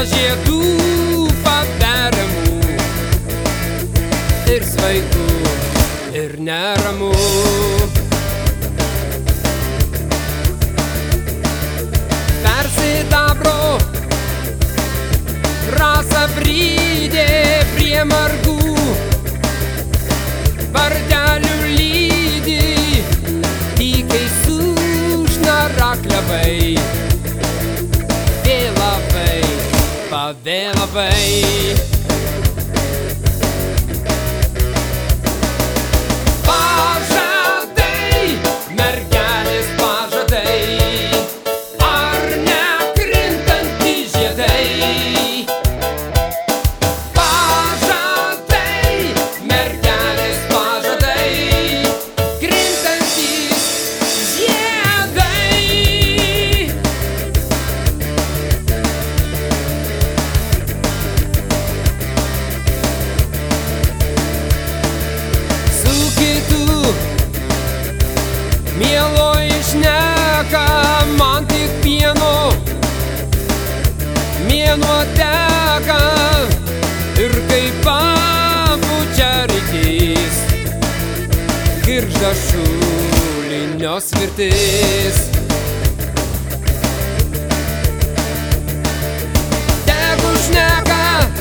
žiedų paberiamų ir svaitų ir neramu. Persidabro rasa brydė prie margų vardelių lydi, tykiai sušnara klevai. Vėlavai, pavėlavai. Pažadai, mergelės pažadai, ar nekrintantys žiedai. Pažadai, mergelės pažadai, krintantys žiedai. Su kitu mieloji šneka, man tik pieno mėnuo teka, ir kaip papučia rytys girgžda šulinio svirtis. Tegu šneka